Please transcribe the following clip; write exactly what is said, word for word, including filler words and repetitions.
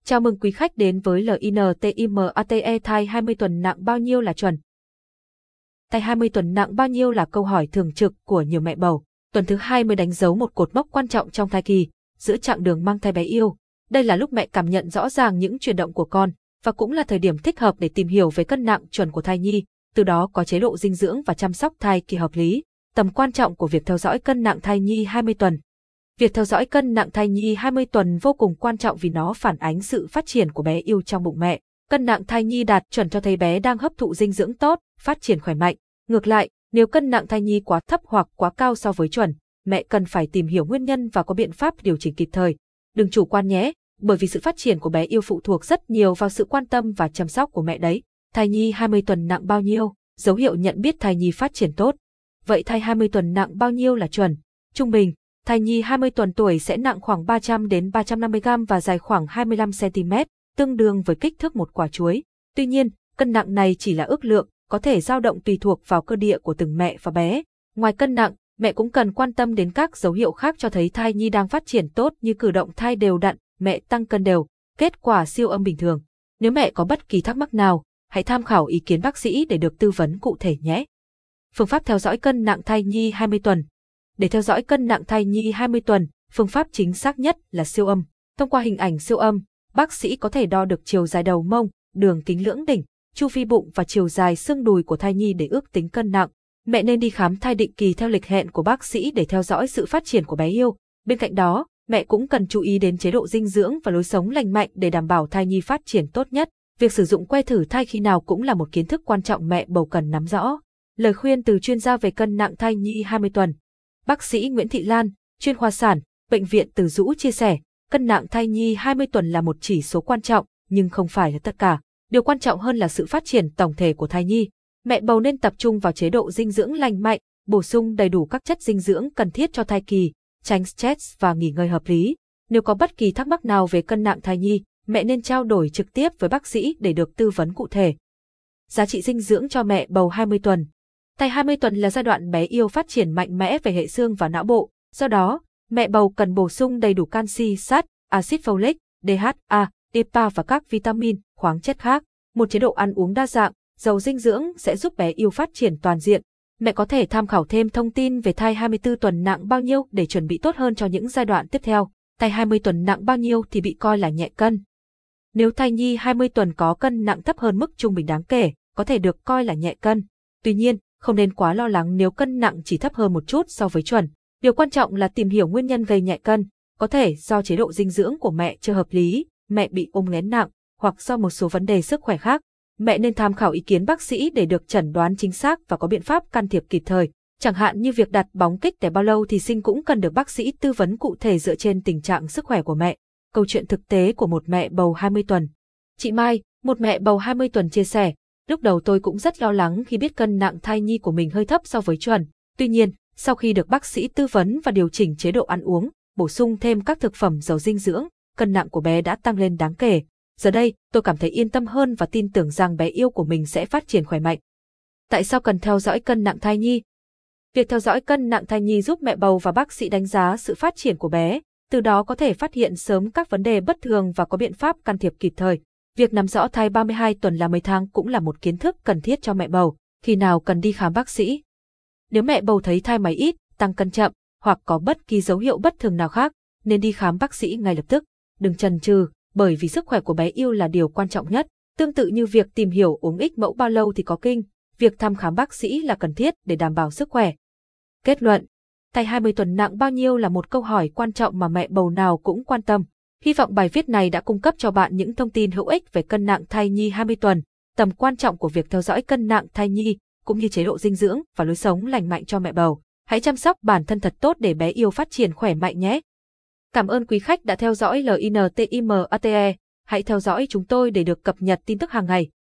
Chào mừng quý khách đến với LINTIMATE. Thai hai mươi tuần nặng bao nhiêu là chuẩn? Thai hai mươi tuần nặng bao nhiêu là câu hỏi thường trực của nhiều mẹ bầu. Tuần thứ hai mươi đánh dấu một cột mốc quan trọng trong thai kỳ, giữa chặng đường mang thai bé yêu. Đây là lúc mẹ cảm nhận rõ ràng những chuyển động của con, và cũng là thời điểm thích hợp để tìm hiểu về cân nặng chuẩn của thai nhi, từ đó có chế độ dinh dưỡng và chăm sóc thai kỳ hợp lý. Tầm quan trọng của việc theo dõi cân nặng thai nhi hai mươi tuần. Việc theo dõi cân nặng thai nhi hai mươi tuần vô cùng quan trọng vì nó phản ánh sự phát triển của bé yêu trong bụng mẹ. Cân nặng thai nhi đạt chuẩn cho thấy bé đang hấp thụ dinh dưỡng tốt, phát triển khỏe mạnh. Ngược lại, nếu cân nặng thai nhi quá thấp hoặc quá cao so với chuẩn, mẹ cần phải tìm hiểu nguyên nhân và có biện pháp điều chỉnh kịp thời. Đừng chủ quan nhé, bởi vì sự phát triển của bé yêu phụ thuộc rất nhiều vào sự quan tâm và chăm sóc của mẹ đấy. Thai nhi hai mươi tuần nặng bao nhiêu? Dấu hiệu nhận biết thai nhi phát triển tốt. Vậy thai hai mươi tuần nặng bao nhiêu là chuẩn? Trung bình, thai nhi hai mươi tuần tuổi sẽ nặng khoảng ba trăm đến ba trăm năm mươi gam và dài khoảng hai mươi lăm xăng-ti-mét, tương đương với kích thước một quả chuối. Tuy nhiên, cân nặng này chỉ là ước lượng, có thể dao động tùy thuộc vào cơ địa của từng mẹ và bé. Ngoài cân nặng, mẹ cũng cần quan tâm đến các dấu hiệu khác cho thấy thai nhi đang phát triển tốt như cử động thai đều đặn, mẹ tăng cân đều, kết quả siêu âm bình thường. Nếu mẹ có bất kỳ thắc mắc nào, hãy tham khảo ý kiến bác sĩ để được tư vấn cụ thể nhé. Phương pháp theo dõi cân nặng thai nhi hai mươi tuần. Để theo dõi cân nặng thai nhi hai mươi tuần, phương pháp chính xác nhất là siêu âm. Thông qua hình ảnh siêu âm, bác sĩ có thể đo được chiều dài đầu mông, đường kính lưỡng đỉnh, chu vi bụng và chiều dài xương đùi của thai nhi để ước tính cân nặng. Mẹ nên đi khám thai định kỳ theo lịch hẹn của bác sĩ để theo dõi sự phát triển của bé yêu. Bên cạnh đó, mẹ cũng cần chú ý đến chế độ dinh dưỡng và lối sống lành mạnh để đảm bảo thai nhi phát triển tốt nhất. Việc sử dụng que thử thai khi nào cũng là một kiến thức quan trọng mẹ bầu cần nắm rõ. Lời khuyên từ chuyên gia về cân nặng thai nhi hai mươi tuần. Bác sĩ Nguyễn Thị Lan, chuyên khoa sản, Bệnh viện Từ Dũ chia sẻ, cân nặng thai nhi hai mươi tuần là một chỉ số quan trọng, nhưng không phải là tất cả. Điều quan trọng hơn là sự phát triển tổng thể của thai nhi. Mẹ bầu nên tập trung vào chế độ dinh dưỡng lành mạnh, bổ sung đầy đủ các chất dinh dưỡng cần thiết cho thai kỳ, tránh stress và nghỉ ngơi hợp lý. Nếu có bất kỳ thắc mắc nào về cân nặng thai nhi, mẹ nên trao đổi trực tiếp với bác sĩ để được tư vấn cụ thể. Giá trị dinh dưỡng cho mẹ bầu hai mươi tuần. Thai hai mươi tuần là giai đoạn bé yêu phát triển mạnh mẽ về hệ xương và não bộ, do đó, mẹ bầu cần bổ sung đầy đủ canxi, sắt, axit folic, đê hát a, e pê a và các vitamin, khoáng chất khác. Một chế độ ăn uống đa dạng, giàu dinh dưỡng sẽ giúp bé yêu phát triển toàn diện. Mẹ có thể tham khảo thêm thông tin về thai hai mươi tư tuần nặng bao nhiêu để chuẩn bị tốt hơn cho những giai đoạn tiếp theo. Thai hai mươi tuần nặng bao nhiêu thì bị coi là nhẹ cân. Nếu thai nhi hai mươi tuần có cân nặng thấp hơn mức trung bình đáng kể, có thể được coi là nhẹ cân. Tuy nhiên, không nên quá lo lắng nếu cân nặng chỉ thấp hơn một chút so với chuẩn. Điều quan trọng là tìm hiểu nguyên nhân gây nhẹ cân, có thể do chế độ dinh dưỡng của mẹ chưa hợp lý, mẹ bị ôm nghén nặng, hoặc do một số vấn đề sức khỏe khác. Mẹ nên tham khảo ý kiến bác sĩ để được chẩn đoán chính xác và có biện pháp can thiệp kịp thời. Chẳng hạn như việc đặt bóng kích đẻ bao lâu thì sinh cũng cần được bác sĩ tư vấn cụ thể dựa trên tình trạng sức khỏe của mẹ. Câu chuyện thực tế của một mẹ bầu hai mươi tuần. Chị Mai, một mẹ bầu hai mươi tuần chia sẻ, lúc đầu tôi cũng rất lo lắng khi biết cân nặng thai nhi của mình hơi thấp so với chuẩn. Tuy nhiên, sau khi được bác sĩ tư vấn và điều chỉnh chế độ ăn uống, bổ sung thêm các thực phẩm giàu dinh dưỡng, cân nặng của bé đã tăng lên đáng kể. Giờ đây, tôi cảm thấy yên tâm hơn và tin tưởng rằng bé yêu của mình sẽ phát triển khỏe mạnh. Tại sao cần theo dõi cân nặng thai nhi? Việc theo dõi cân nặng thai nhi giúp mẹ bầu và bác sĩ đánh giá sự phát triển của bé, từ đó có thể phát hiện sớm các vấn đề bất thường và có biện pháp can thiệp kịp thời. Việc nắm rõ thai ba mươi hai tuần là mấy tháng cũng là một kiến thức cần thiết cho mẹ bầu, khi nào cần đi khám bác sĩ. Nếu mẹ bầu thấy thai máy ít, tăng cân chậm, hoặc có bất kỳ dấu hiệu bất thường nào khác, nên đi khám bác sĩ ngay lập tức. Đừng chần chừ, bởi vì sức khỏe của bé yêu là điều quan trọng nhất. Tương tự như việc tìm hiểu uống ích mẫu bao lâu thì có kinh, việc thăm khám bác sĩ là cần thiết để đảm bảo sức khỏe. Kết luận, thai hai mươi tuần nặng bao nhiêu là một câu hỏi quan trọng mà mẹ bầu nào cũng quan tâm. Hy vọng bài viết này đã cung cấp cho bạn những thông tin hữu ích về cân nặng thai nhi hai mươi tuần, tầm quan trọng của việc theo dõi cân nặng thai nhi, cũng như chế độ dinh dưỡng và lối sống lành mạnh cho mẹ bầu. Hãy chăm sóc bản thân thật tốt để bé yêu phát triển khỏe mạnh nhé. Cảm ơn quý khách đã theo dõi LINTIMATE. Hãy theo dõi chúng tôi để được cập nhật tin tức hàng ngày.